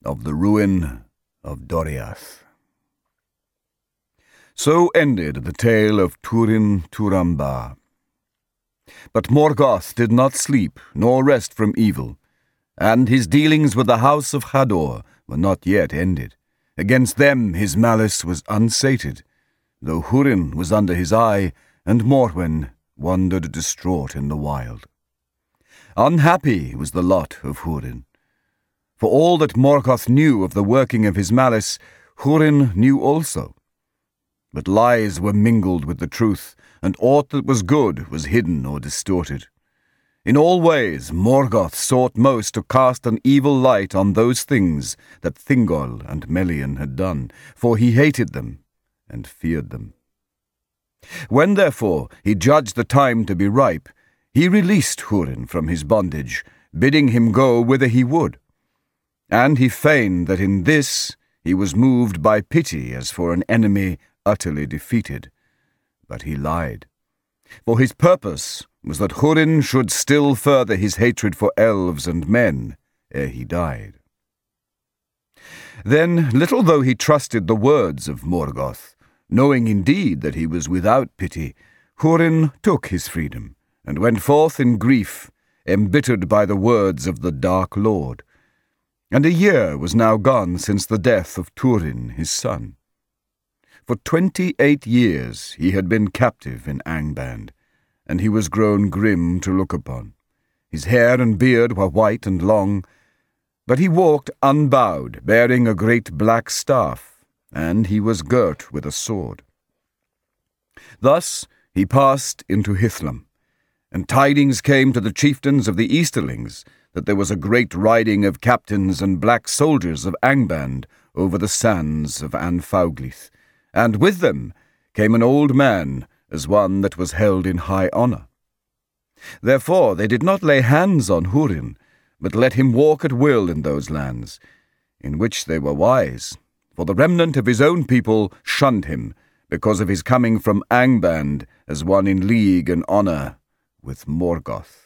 of the ruin of Doriath. So ended the tale of Turin Turambar. But Morgoth did not sleep nor rest from evil, and his dealings with the house of Hador were not yet ended. Against them his malice was unsated, though Húrin was under his eye, and Morwen wandered distraught in the wild. Unhappy was the lot of Húrin. For all that Morgoth knew of the working of his malice, Húrin knew also. But lies were mingled with the truth, and aught that was good was hidden or distorted. In all ways Morgoth sought most to cast an evil light on those things that Thingol and Melian had done, for he hated them and feared them. When therefore he judged the time to be ripe, he released Húrin from his bondage, bidding him go whither he would. And he feigned that in this he was moved by pity as for an enemy utterly defeated. But he lied. For his purpose was that Húrin should still further his hatred for elves and men ere he died. Then, little though he trusted the words of Morgoth, knowing indeed that he was without pity, Húrin took his freedom, and went forth in grief, embittered by the words of the Dark Lord. And a year was now gone since the death of Turin his son. For 28 years he had been captive in Angband, and he was grown grim to look upon. His hair and beard were white and long, but he walked unbowed, bearing a great black staff, and he was girt with a sword. Thus he passed into Hithlum, and tidings came to the chieftains of the Easterlings that there was a great riding of captains and black soldiers of Angband over the sands of Anfauglith, and with them came an old man as one that was held in high honour. Therefore they did not lay hands on Húrin, but let him walk at will in those lands, in which they were wise, for the remnant of his own people shunned him, because of his coming from Angband as one in league and honour with Morgoth.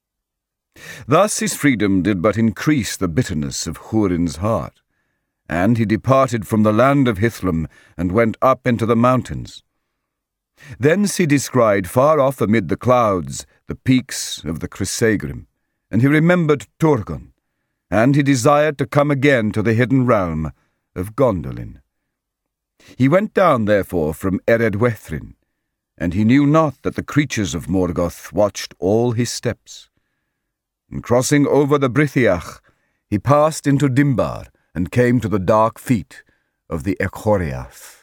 Thus his freedom did but increase the bitterness of Húrin's heart, and he departed from the land of Hithlum and went up into the mountains. Thence he descried far off amid the clouds the peaks of the Crissaegrim, and he remembered Turgon, and he desired to come again to the hidden realm of Gondolin. He went down therefore from Eredwethrin, and he knew not that the creatures of Morgoth watched all his steps. And crossing over the Brithiach, he passed into Dimbar, and came to the dark feet of the Echoriath.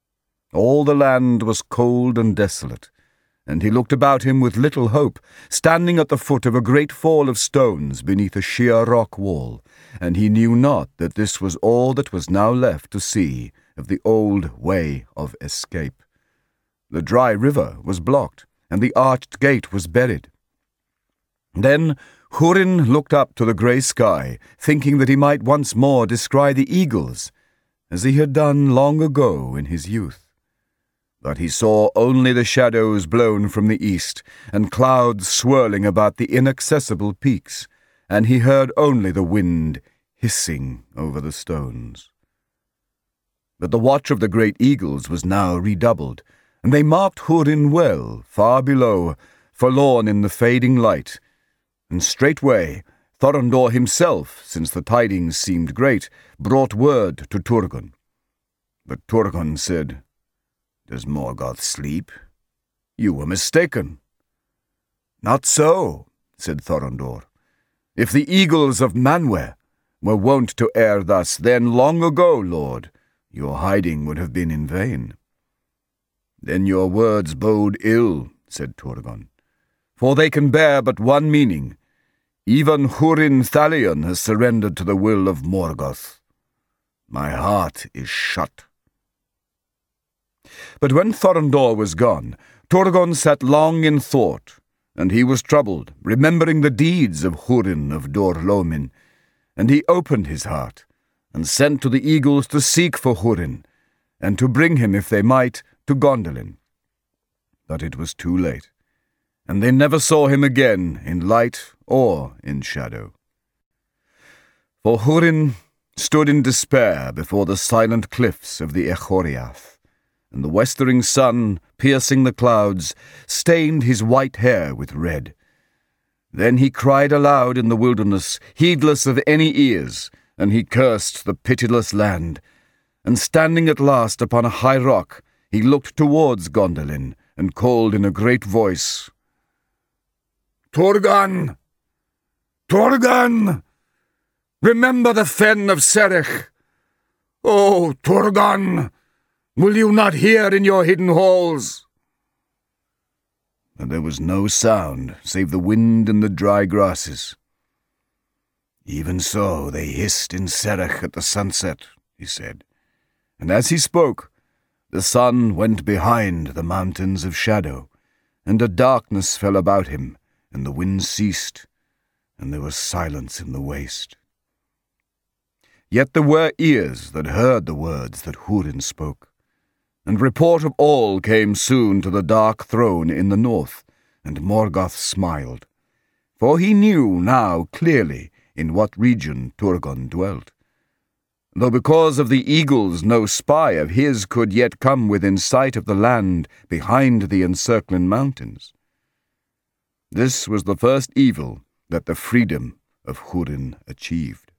All the land was cold and desolate, and he looked about him with little hope, standing at the foot of a great fall of stones beneath a sheer rock wall, and he knew not that this was all that was now left to see of the old way of escape. The dry river was blocked, and the arched gate was buried. Then Húrin looked up to the grey sky, thinking that he might once more descry the eagles, as he had done long ago in his youth. But he saw only the shadows blown from the east, and clouds swirling about the inaccessible peaks, and he heard only the wind hissing over the stones. But the watch of the great eagles was now redoubled, and they marked Húrin well, far below, forlorn in the fading light. And straightway Thorondor himself, since the tidings seemed great, brought word to Turgon. But Turgon said, "Does Morgoth sleep? You were mistaken." "Not so," said Thorondor. "If the eagles of Manwë were wont to err thus, then long ago, Lord, your hiding would have been in vain." "Then your words bode ill," said Turgon, "for they can bear but one meaning. Even Húrin Thalion has surrendered to the will of Morgoth. My heart is shut." But when Thorondor was gone, Turgon sat long in thought, and he was troubled, remembering the deeds of Húrin of Dor-Lomin, and he opened his heart, and sent to the eagles to seek for Húrin, and to bring him, if they might, to Gondolin. But it was too late, and they never saw him again in light or in shadow. For Húrin stood in despair before the silent cliffs of the Echoriath, and the westering sun, piercing the clouds, stained his white hair with red. Then he cried aloud in the wilderness, heedless of any ears, and he cursed the pitiless land. And standing at last upon a high rock, he looked towards Gondolin, and called in a great voice, "Turgon! Turgon! Remember the fen of Serech! Oh, Turgon! Will you not hear in your hidden halls?" And there was no sound save the wind and the dry grasses. "Even so they hissed in Serech at the sunset," he said. And as he spoke, the sun went behind the mountains of shadow, and a darkness fell about him, and the wind ceased, and there was silence in the waste. Yet there were ears that heard the words that Húrin spoke, and report of all came soon to the dark throne in the north, and Morgoth smiled, for he knew now clearly in what region Turgon dwelt, though because of the eagles no spy of his could yet come within sight of the land behind the encircling mountains. This was the first evil that the freedom of Húrin achieved.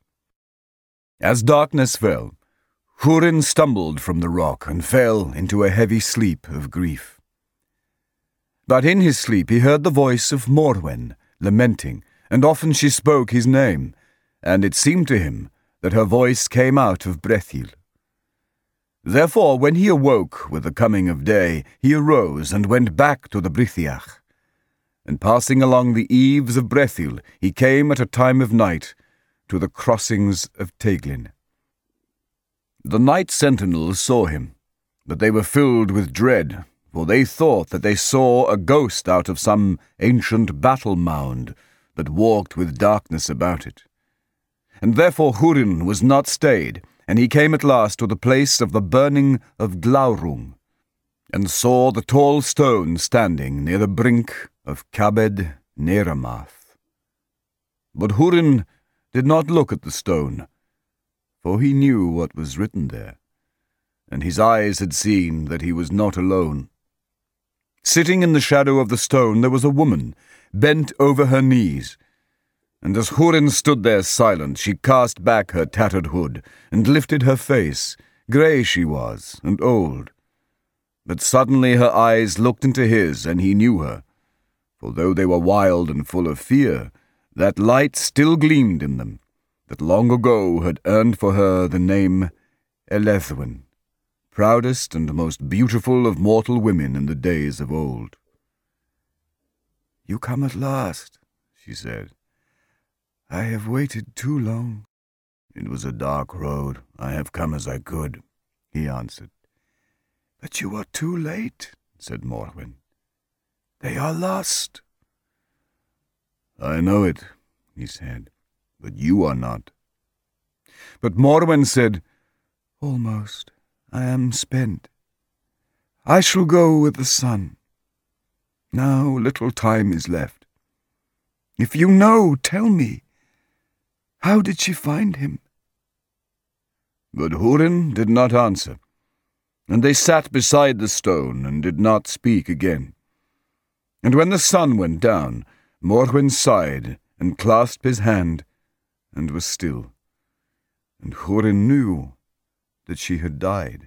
As darkness fell, Húrin stumbled from the rock and fell into a heavy sleep of grief. But in his sleep he heard the voice of Morwen lamenting, and often she spoke his name, and it seemed to him that her voice came out of Brethil. Therefore, when he awoke with the coming of day, he arose and went back to the Brithiach. And passing along the eaves of Brethil, he came at a time of night to the crossings of Teglin. The night sentinels saw him, but they were filled with dread, for they thought that they saw a ghost out of some ancient battle mound that walked with darkness about it. And therefore Húrin was not stayed, and he came at last to the place of the burning of Glaurung, and saw the tall stone standing near the brink of Cabed Neramath. But Húrin did not look at the stone, for he knew what was written there, and his eyes had seen that he was not alone. Sitting in the shadow of the stone there was a woman, bent over her knees, and as Húrin stood there silent, she cast back her tattered hood, and lifted her face. Grey she was, and old. But suddenly her eyes looked into his, and he knew her, for though they were wild and full of fear, that light still gleamed in them, that long ago had earned for her the name Elethwin, proudest and most beautiful of mortal women in the days of old. "You come at last," she said. "I have waited too long." "It was a dark road. I have come as I could," he answered. "But you are too late," said Morwen. "They are lost." "I know it," he said, "but you are not." But Morwen said, "Almost. I am spent. I shall go with the sun. Now little time is left. If you know, tell me, how did she find him?" But Húrin did not answer, and they sat beside the stone and did not speak again. And when the sun went down, Morwen sighed and clasped his hand and was still. And Húrin knew that she had died.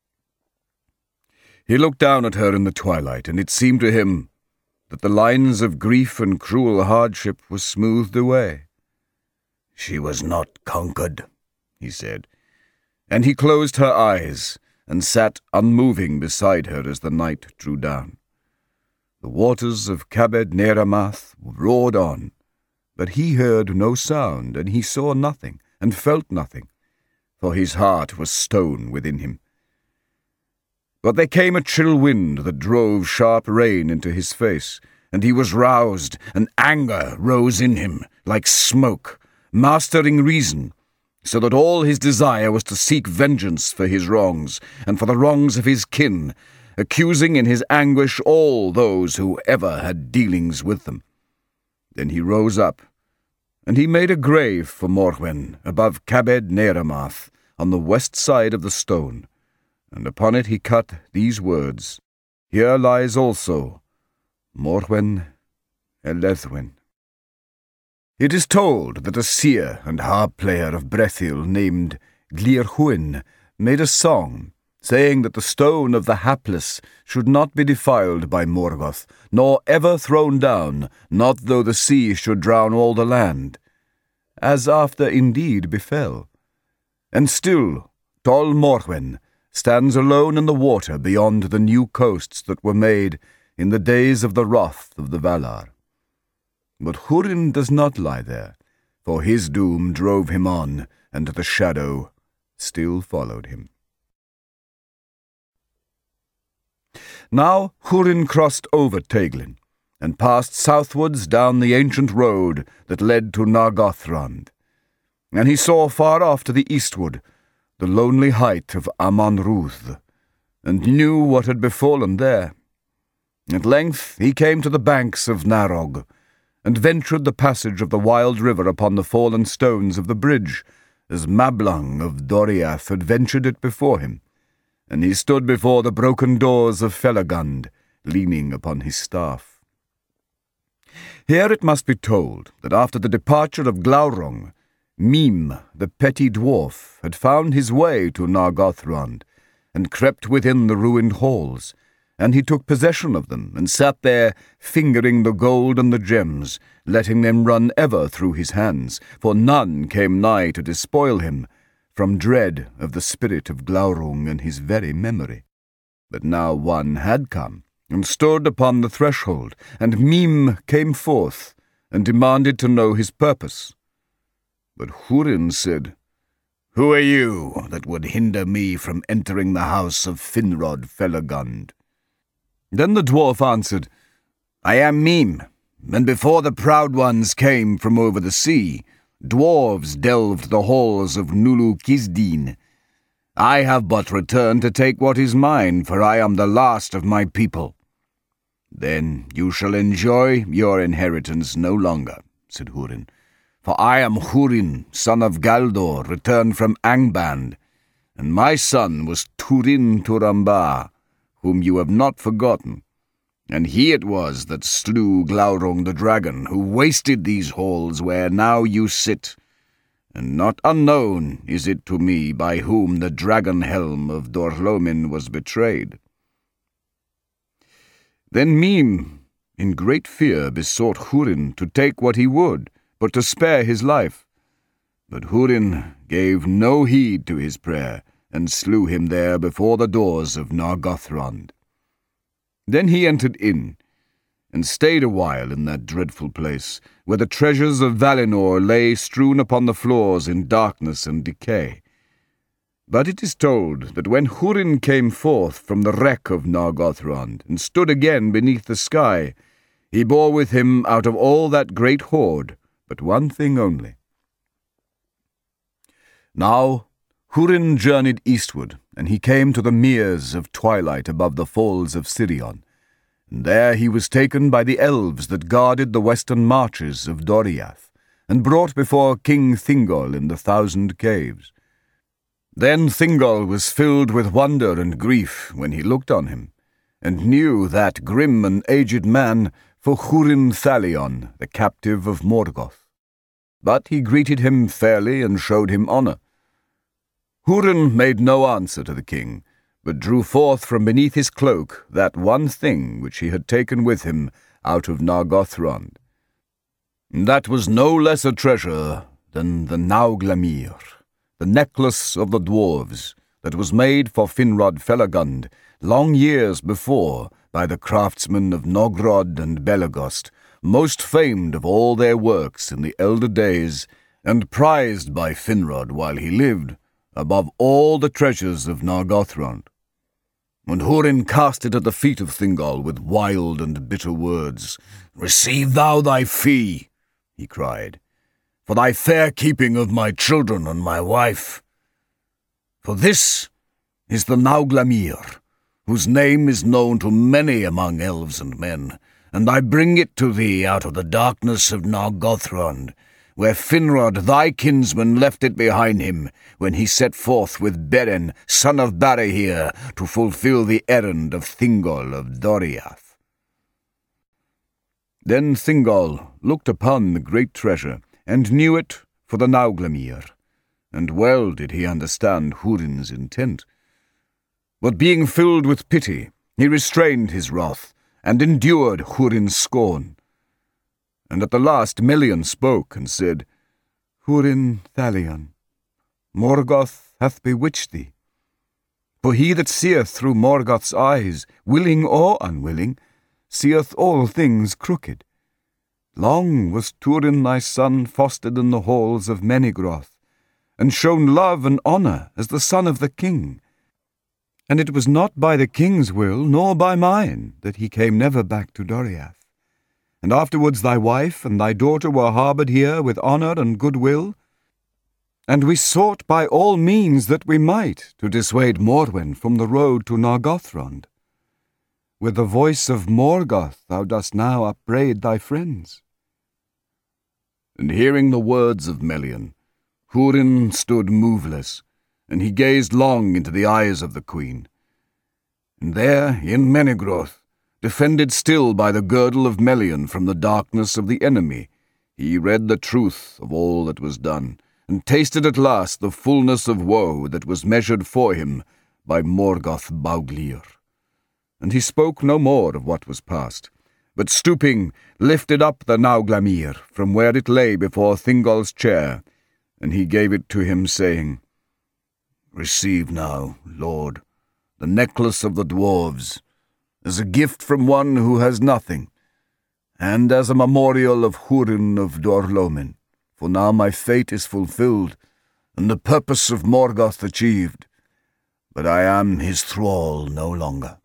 He looked down at her in the twilight, and it seemed to him that the lines of grief and cruel hardship were smoothed away. "She was not conquered," he said, and he closed her eyes and sat unmoving beside her as the night drew down. The waters of Cabed Neramath roared on, but he heard no sound, and he saw nothing, and felt nothing, for his heart was stone within him. But there came a chill wind that drove sharp rain into his face, and he was roused, and anger rose in him like smoke, mastering reason, so that all his desire was to seek vengeance for his wrongs, and for the wrongs of his kin, accusing in his anguish all those who ever had dealings with them. Then he rose up, And he made a grave for Morwen above Cabed Neramath, on the west side of the stone, and upon it he cut these words, Here lies also Morwen Elethwen. It is told that a seer and harp player of Brethil named Glirhuin made a song, saying that the stone of the hapless should not be defiled by Morgoth, nor ever thrown down, not though the sea should drown all the land, as after indeed befell. And still tall Morwen stands alone in the water beyond the new coasts that were made in the days of the wrath of the Valar. But Húrin does not lie there, for his doom drove him on, and the shadow still followed him. Now Húrin crossed over Teglin, and passed southwards down the ancient road that led to Nargothrond. And he saw far off to the eastward the lonely height of Amon Rúth, and knew what had befallen there. At length he came to the banks of Narog, and ventured the passage of the wild river upon the fallen stones of the bridge, as Mablung of Doriath had ventured it before him. And he stood before the broken doors of Felagund, leaning upon his staff. Here it must be told that after the departure of Glaurung, Mim, the petty dwarf, had found his way to Nargothrond, and crept within the ruined halls, and he took possession of them, and sat there fingering the gold and the gems, letting them run ever through his hands, for none came nigh to despoil him, from dread of the spirit of Glaurung and his very memory. But now one had come, and stood upon the threshold, and Mim came forth, and demanded to know his purpose. But Húrin said, Who are you that would hinder me from entering the house of Finrod Felagund? Then the dwarf answered, I am Mim, and before the proud ones came from over the sea, dwarves delved the halls of Nulu Kizdin. I have but returned to take what is mine, for I am the last of my people. Then you shall enjoy your inheritance no longer, said Húrin. For I am Húrin, son of Galdor, returned from Angband, and my son was Turin Turambar, whom you have not forgotten. And he it was that slew Glaurung the dragon, who wasted these halls where now you sit. And not unknown is it to me by whom the dragon helm of Dorlomin was betrayed. Then Mim, in great fear, besought Húrin to take what he would, but to spare his life. But Húrin gave no heed to his prayer, and slew him there before the doors of Nargothrond. Then he entered in, and stayed a while in that dreadful place, where the treasures of Valinor lay strewn upon the floors in darkness and decay. But it is told that when Húrin came forth from the wreck of Nargothrond, and stood again beneath the sky, he bore with him out of all that great hoard but one thing only. Now Húrin journeyed eastward, and he came to the meres of twilight above the falls of Sirion, and there he was taken by the elves that guarded the western marches of Doriath, and brought before King Thingol in the 1,000 caves. Then Thingol was filled with wonder and grief when he looked on him, and knew that grim and aged man for Húrin Thalion, the captive of Morgoth. But he greeted him fairly and showed him honour. Húrin made no answer to the king, but drew forth from beneath his cloak that one thing which he had taken with him out of Nargothrond. That was no less a treasure than the Nauglamir, the necklace of the dwarves, that was made for Finrod Felagund long years before by the craftsmen of Nogrod and Belegost, most famed of all their works in the elder days, and prized by Finrod while he lived, above all the treasures of Nargothrond. And Húrin cast it at the feet of Thingol with wild and bitter words. Receive thou thy fee, he cried, for thy fair keeping of my children and my wife. For this is the Nauglamir, whose name is known to many among elves and men, and I bring it to thee out of the darkness of Nargothrond, where Finrod thy kinsman left it behind him, when he set forth with Beren, son of Barahir, to fulfill the errand of Thingol of Doriath. Then Thingol looked upon the great treasure, and knew it for the Nauglamir, and well did he understand Húrin's intent. But being filled with pity, he restrained his wrath, and endured Húrin's scorn. And at the last Melian spoke and said, Húrin Thalion, Morgoth hath bewitched thee. For he that seeth through Morgoth's eyes, willing or unwilling, seeth all things crooked. Long was Túrin thy son fostered in the halls of Menegroth, and shown love and honour as the son of the king. And it was not by the king's will, nor by mine, that he came never back to Doriath. And afterwards thy wife and thy daughter were harboured here with honour and goodwill. And we sought by all means that we might to dissuade Morwen from the road to Nargothrond. With the voice of Morgoth thou dost now upbraid thy friends. And hearing the words of Melian, Húrin stood moveless, and he gazed long into the eyes of the queen. And there, in Menegroth, defended still by the girdle of Melian from the darkness of the enemy, he read the truth of all that was done, and tasted at last the fullness of woe that was measured for him by Morgoth Bauglir. And he spoke no more of what was past, but stooping, lifted up the Nauglamir from where it lay before Thingol's chair, and he gave it to him, saying, Receive now, Lord, the necklace of the dwarves, as a gift from one who has nothing, and as a memorial of Húrin of Dor-lómin, for now my fate is fulfilled, and the purpose of Morgoth achieved, but I am his thrall no longer.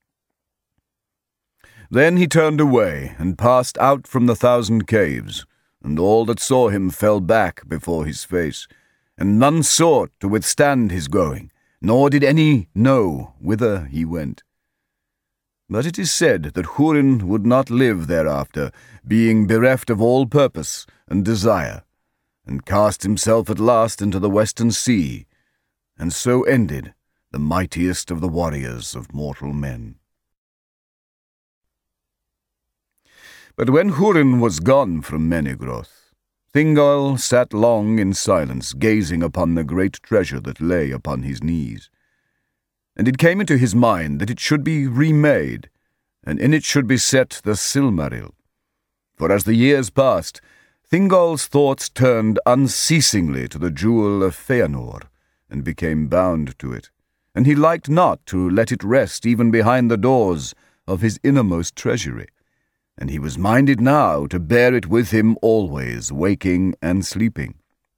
Then he turned away, and passed out from the 1,000 caves, and all that saw him fell back before his face, and none sought to withstand his going, nor did any know whither he went. But it is said that Húrin would not live thereafter, being bereft of all purpose and desire, and cast himself at last into the western sea, and so ended the mightiest of the warriors of mortal men. But when Húrin was gone from Menegroth, Thingol sat long in silence, gazing upon the great treasure that lay upon his knees. And it came into his mind that it should be remade, and in it should be set the Silmaril. For as the years passed, Thingol's thoughts turned unceasingly to the jewel of Feanor, and became bound to it, and he liked not to let it rest even behind the doors of his innermost treasury, and he was minded now to bear it with him always, waking and sleeping.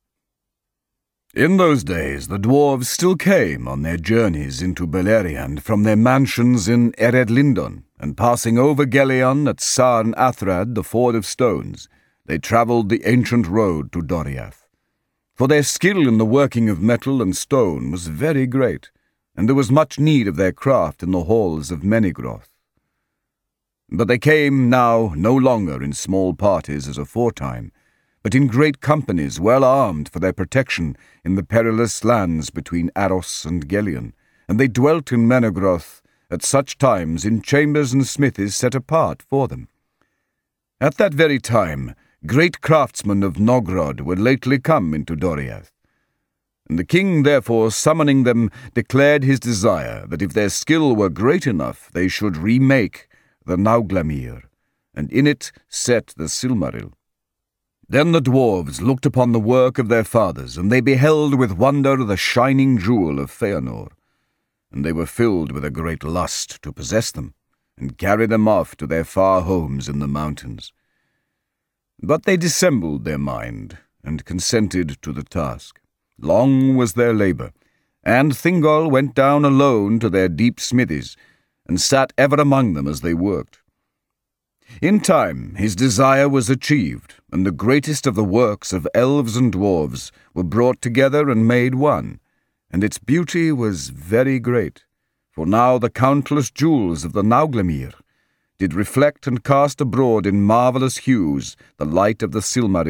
In those days the dwarves still came on their journeys into Beleriand from their mansions in Eredlindon, and passing over Gelion at Sarn Athrad, the Ford of Stones, they travelled the ancient road to Doriath. For their skill in the working of metal and stone was very great, and there was much need of their craft in the halls of Menegroth. But they came now no longer in small parties as aforetime, but in great companies well armed for their protection in the perilous lands between Aros and Gelion, and they dwelt in Menegroth at such times in chambers and smithies set apart for them. At that very time, great craftsmen of Nogrod were lately come into Doriath, and the king therefore, summoning them, declared his desire that if their skill were great enough, they should remake the Nauglamir, and in it set the Silmaril. Then the dwarves looked upon the work of their fathers, and they beheld with wonder the shining jewel of Feanor, and they were filled with a great lust to possess them, and carry them off to their far homes in the mountains. But they dissembled their mind, and consented to the task. Long was their labour, and Thingol went down alone to their deep smithies, and sat ever among them as they worked. In time his desire was achieved, and the greatest of the works of elves and dwarves were brought together and made one, and its beauty was very great, for now the countless jewels of the Nauglamir did reflect and cast abroad in marvellous hues the light of the Silmaril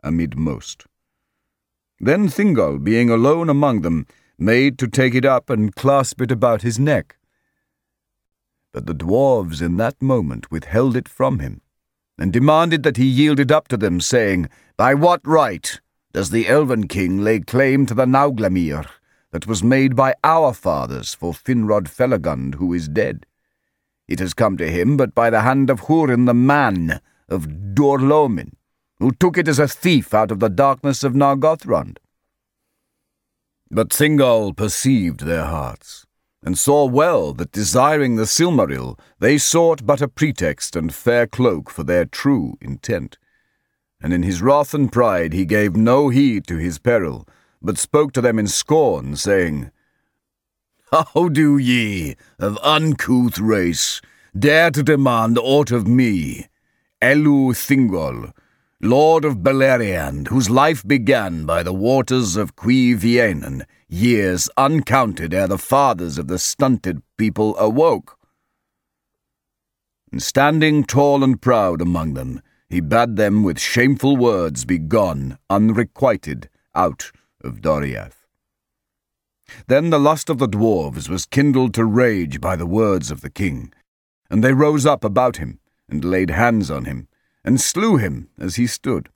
amid most. Then Thingol, being alone among them, made to take it up and clasp it about his neck. But the dwarves in that moment withheld it from him, and demanded that he yield it up to them, saying, "By what right does the Elven King lay claim to the Nauglamir that was made by our fathers for Finrod Felagund, who is dead? It has come to him but by the hand of Hurin the man of Dorlomin, who took it as a thief out of the darkness of Nargothrond." But Thingol perceived their hearts, and saw well that, desiring the Silmaril, they sought but a pretext and fair cloak for their true intent. And in his wrath and pride he gave no heed to his peril, but spoke to them in scorn, saying, "How do ye, of uncouth race, dare to demand aught of me, Elu Thingol, Lord of Beleriand, whose life began by the waters of Cuiviénen, years uncounted ere the fathers of the stunted people awoke?" And standing tall and proud among them, he bade them with shameful words be gone, unrequited, out of Doriath. Then the lust of the dwarves was kindled to rage by the words of the king, and they rose up about him, and laid hands on him, and slew him as he stood.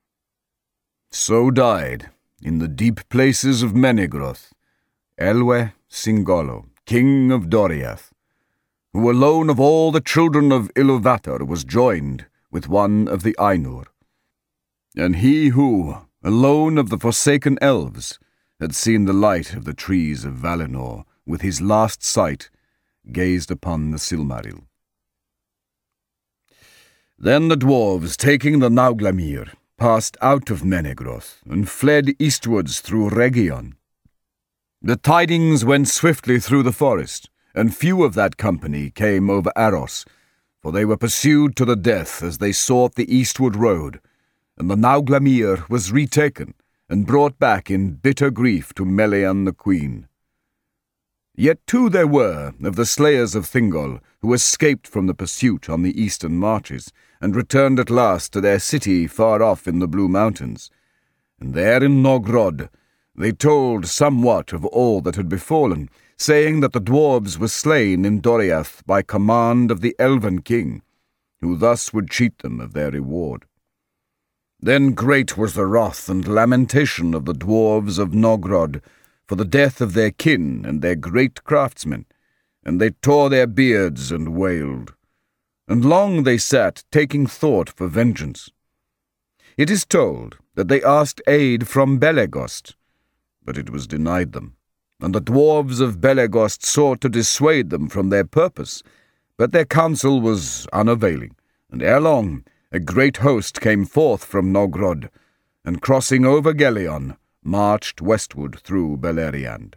So died, in the deep places of Menegroth, Elwë Singollo, king of Doriath, who alone of all the children of Iluvatar was joined with one of the Ainur, and he who, alone of the forsaken elves, had seen the light of the trees of Valinor, with his last sight, gazed upon the Silmaril. Then the dwarves, taking the Nauglamir, passed out of Menegroth, and fled eastwards through Region. The tidings went swiftly through the forest, and few of that company came over Aros, for they were pursued to the death as they sought the eastward road, and the Nauglamir was retaken, and brought back in bitter grief to Melian the queen. Yet two there were of the slayers of Thingol, who escaped from the pursuit on the eastern marches, and returned at last to their city far off in the Blue Mountains. And there in Nogrod they told somewhat of all that had befallen, saying that the dwarves were slain in Doriath by command of the Elven King, who thus would cheat them of their reward. Then great was the wrath and lamentation of the dwarves of Nogrod for the death of their kin and their great craftsmen, and they tore their beards and wailed. And long they sat, taking thought for vengeance. It is told that they asked aid from Belegost, but it was denied them, and the dwarves of Belegost sought to dissuade them from their purpose, but their counsel was unavailing, and ere long a great host came forth from Nogrod, and crossing over Gelion, marched westward through Beleriand.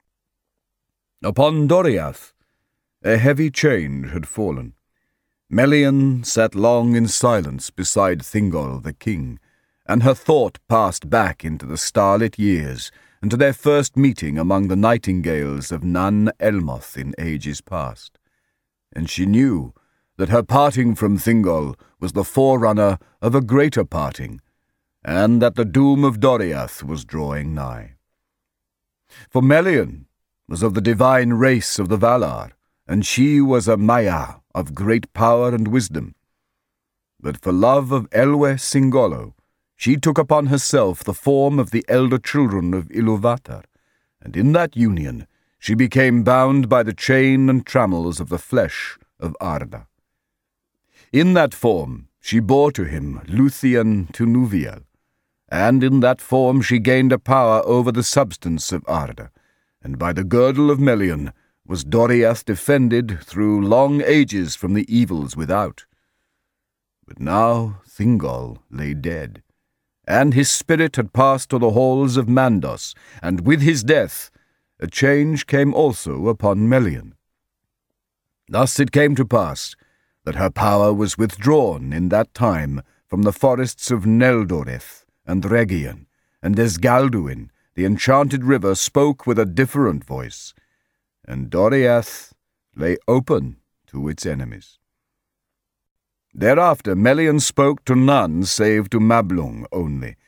Upon Doriath a heavy change had fallen. Melian sat long in silence beside Thingol the king, and her thought passed back into the starlit years, and to their first meeting among the nightingales of Nan Elmoth in ages past. And she knew that her parting from Thingol was the forerunner of a greater parting, and that the doom of Doriath was drawing nigh. For Melian was of the divine race of the Valar, and she was a Maya of great power and wisdom. But for love of Elwë Singollo, she took upon herself the form of the elder children of Iluvatar, and in that union she became bound by the chain and trammels of the flesh of Arda. In that form she bore to him Luthien Tunuviel, and in that form she gained a power over the substance of Arda, and by the girdle of Melian was Doriath defended through long ages from the evils without. But now Thingol lay dead, and his spirit had passed to the halls of Mandos, and with his death a change came also upon Melian. Thus it came to pass that her power was withdrawn in that time from the forests of Neldoreth and Region, and Esgalduin, the enchanted river, spoke with a different voice, and Doriath lay open to its enemies. Thereafter Melian spoke to none save to Mablung only,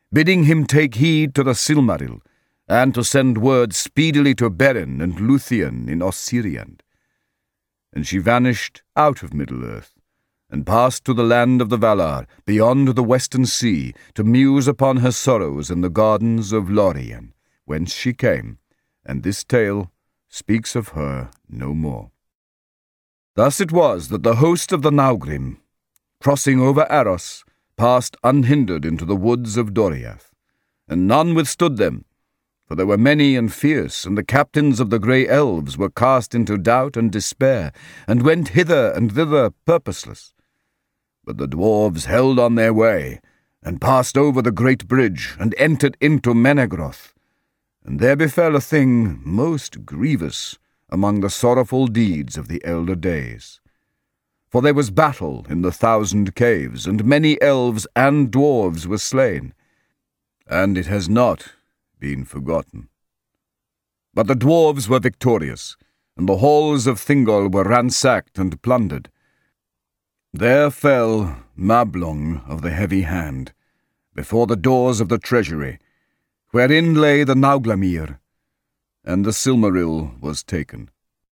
bidding him take heed to the Silmaril, and to send word speedily to Beren and Luthien in Osiriand. And she vanished out of Middle-earth, and passed to the land of the Valar, beyond the western sea, to muse upon her sorrows in the gardens of Lorien, whence she came, and this tale speaks of her no more. Thus it was that the host of the Naugrim, crossing over Aros, passed unhindered into the woods of Doriath, and none withstood them, for they were many and fierce, and the captains of the grey elves were cast into doubt and despair, and went hither and thither purposeless. But the dwarves held on their way, and passed over the great bridge, and entered into Menegroth, and there befell a thing most grievous among the sorrowful deeds of the elder days. For there was battle in the 1,000 caves, and many elves and dwarves were slain, and it has not been forgotten. But the dwarves were victorious, and the halls of Thingol were ransacked and plundered. There fell Mablung of the Heavy Hand, before the doors of the treasury, wherein lay the Nauglamir, and the Silmaril was taken.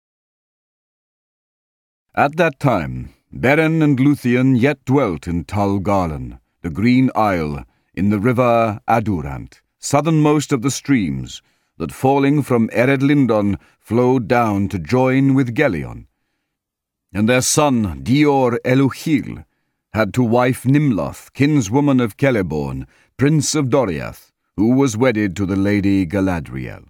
At that time, Beren and Luthien yet dwelt in Tal Gallen, the Green Isle, in the river Adurant, southernmost of the streams, that falling from Ered Lindon flowed down to join with Gelion. And their son Dior Eluchil had to wife Nimloth, kinswoman of Celeborn, prince of Doriath, who was wedded to the lady Galadriel.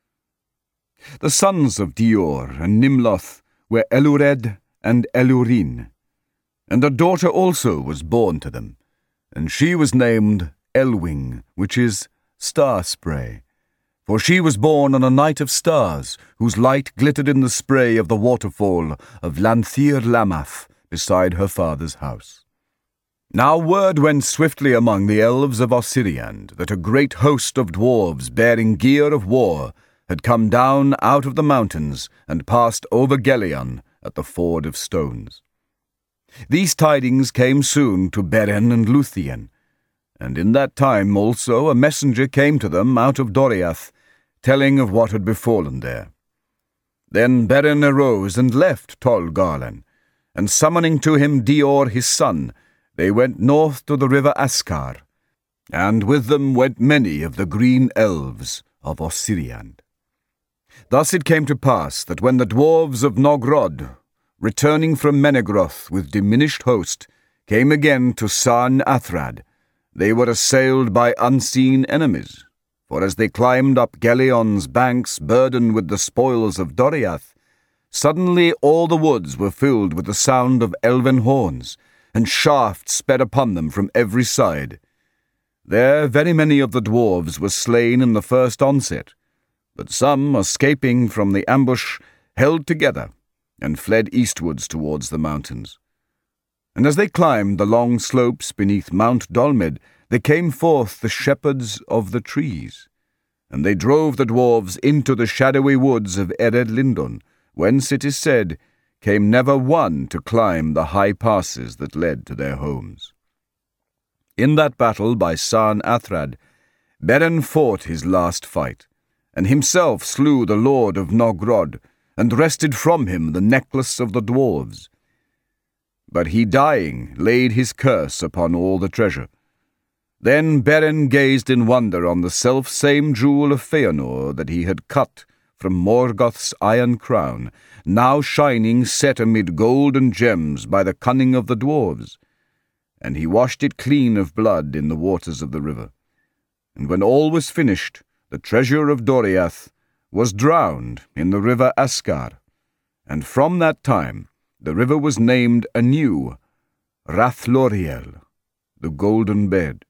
The sons of Dior and Nimloth were Elured and Elurin, and a daughter also was born to them, and she was named Elwing, which is Star Spray, for she was born on a night of stars, whose light glittered in the spray of the waterfall of Lanthir Lamath beside her father's house. Now word went swiftly among the elves of Osiriand that a great host of dwarves bearing gear of war had come down out of the mountains and passed over Gelion at the Ford of Stones. These tidings came soon to Beren and Luthien, and in that time also a messenger came to them out of Doriath, telling of what had befallen there. Then Beren arose and left Tol Garlan, and summoning to him Dior his son, they went north to the river Askar, and with them went many of the green elves of Osiriand. Thus it came to pass that when the dwarves of Nogrod, returning from Menegroth with diminished host, came again to Sarn Athrad, they were assailed by unseen enemies. For as they climbed up Gelion's banks burdened with the spoils of Doriath, suddenly all the woods were filled with the sound of elven horns, and shafts sped upon them from every side. There very many of the dwarves were slain in the first onset, but some, escaping from the ambush, held together, and fled eastwards towards the mountains. And as they climbed the long slopes beneath Mount Dolmed, there came forth the shepherds of the trees, and they drove the dwarves into the shadowy woods of Ered Lindon, whence it is said, came never one to climb the high passes that led to their homes. In that battle by Sarn Athrad, Beren fought his last fight, and himself slew the lord of Nogrod, and wrested from him the necklace of the dwarves. But he dying laid his curse upon all the treasure. Then Beren gazed in wonder on the self-same jewel of Feanor that he had cut from Morgoth's iron crown, now shining set amid gold and gems by the cunning of the dwarves. And he washed it clean of blood in the waters of the river. And when all was finished, the treasure of Doriath was drowned in the river Askar, and from that time the river was named anew Rathloriel, the Golden Bed.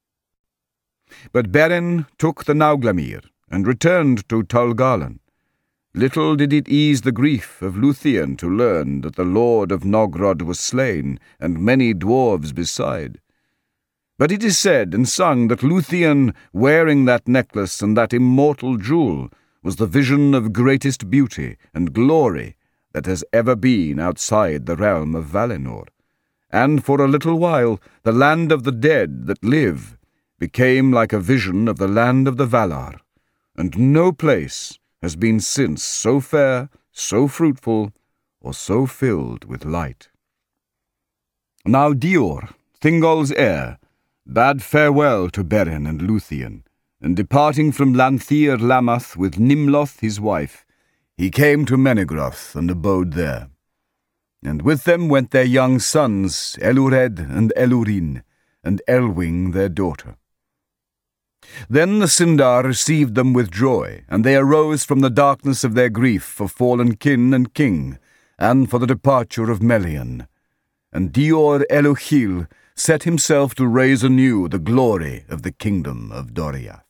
But Beren took the Nauglamir and returned to Tol Garlan. Little did it ease the grief of Luthien to learn that the lord of Nogrod was slain, and many dwarves beside. But it is said and sung that Luthien, wearing that necklace and that immortal jewel, was the vision of greatest beauty and glory that has ever been outside the realm of Valinor, and for a little while the land of the dead that live became like a vision of the land of the Valar, and no place has been since so fair, so fruitful, or so filled with light. Now Dior, Thingol's heir, bade farewell to Beren and Luthien, and departing from Lanthir Lamath with Nimloth his wife, he came to Menegroth and abode there. And with them went their young sons, Elured and Elurin, and Elwing their daughter. Then the Sindar received them with joy, and they arose from the darkness of their grief for fallen kin and king, and for the departure of Melian. And Dior Eluchil set himself to raise anew the glory of the kingdom of Doriath.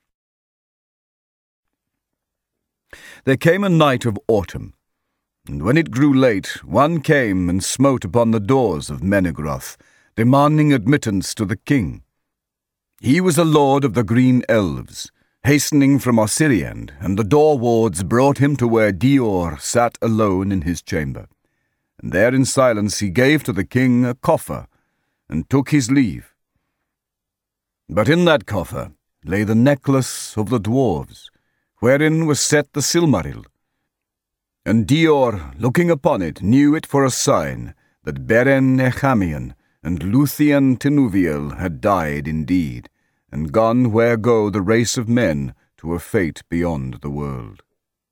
There came a night of autumn, and when it grew late, one came and smote upon the doors of Menegroth, demanding admittance to the king. He was a lord of the Green Elves, hastening from Osiriand, and the door wards brought him to where Dior sat alone in his chamber. And there in silence he gave to the king a coffer, and took his leave. But in that coffer lay the necklace of the dwarves, wherein was set the Silmaril. And Dior, looking upon it, knew it for a sign that Beren Echamian and Luthien Tinuviel had died indeed, and gone where go the race of men to a fate beyond the world.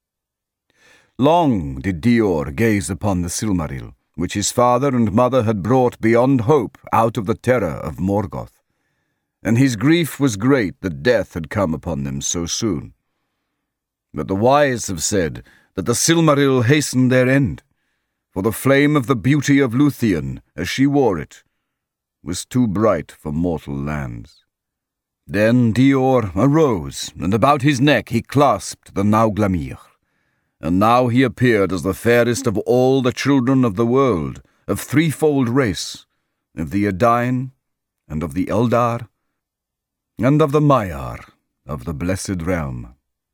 Long did Dior gaze upon the Silmaril, which his father and mother had brought beyond hope out of the terror of Morgoth, and his grief was great that death had come upon them so soon. But the wise have said that the Silmaril hastened their end, for the flame of the beauty of Luthien, as she wore it, was too bright for mortal lands. Then Dior arose, and about his neck he clasped the Nauglamir. And now he appeared as the fairest of all the children of the world, of threefold race, of the Edain, and of the Eldar, and of the Maiar, of the Blessed Realm.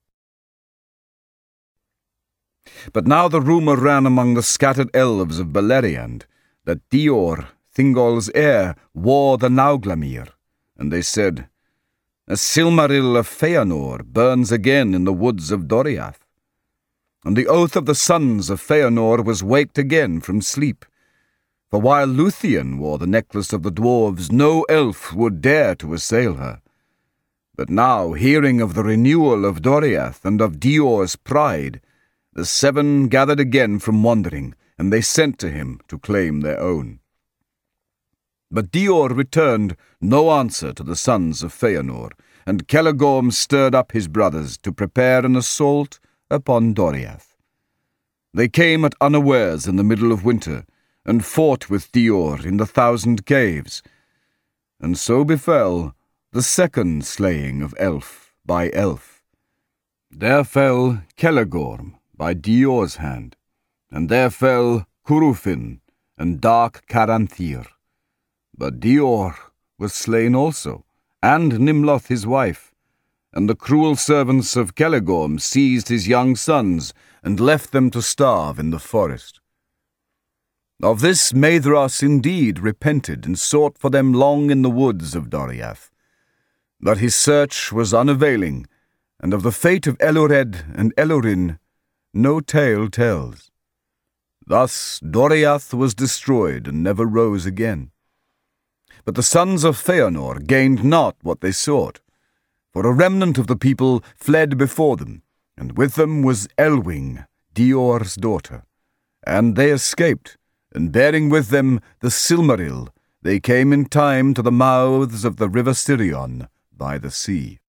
But now the rumour ran among the scattered elves of Beleriand that Dior, Thingol's heir, wore the Nauglamir, and they said, "A Silmaril of Feanor burns again in the woods of Doriath." And the oath of the sons of Feanor was waked again from sleep. For while Luthien wore the necklace of the dwarves, no elf would dare to assail her. But now, hearing of the renewal of Doriath and of Dior's pride, the seven gathered again from wandering, and they sent to him to claim their own. But Dior returned no answer to the sons of Feanor, and Celegorm stirred up his brothers to prepare an assault upon Doriath. They came at unawares in the middle of winter, and fought with Dior in the 1,000 caves. And so befell the second slaying of elf by elf. There fell Celegorm by Dior's hand, and there fell Curufin and dark Caranthir. But Dior was slain also, and Nimloth his wife, and the cruel servants of Celegorm seized his young sons and left them to starve in the forest. Of this Maedhros indeed repented and sought for them long in the woods of Doriath. But his search was unavailing, and of the fate of Elured and Elurin no tale tells. Thus Doriath was destroyed and never rose again. But the sons of Feanor gained not what they sought, for a remnant of the people fled before them, and with them was Elwing, Dior's daughter. And they escaped, and bearing with them the Silmaril, they came in time to the mouths of the river Sirion by the sea.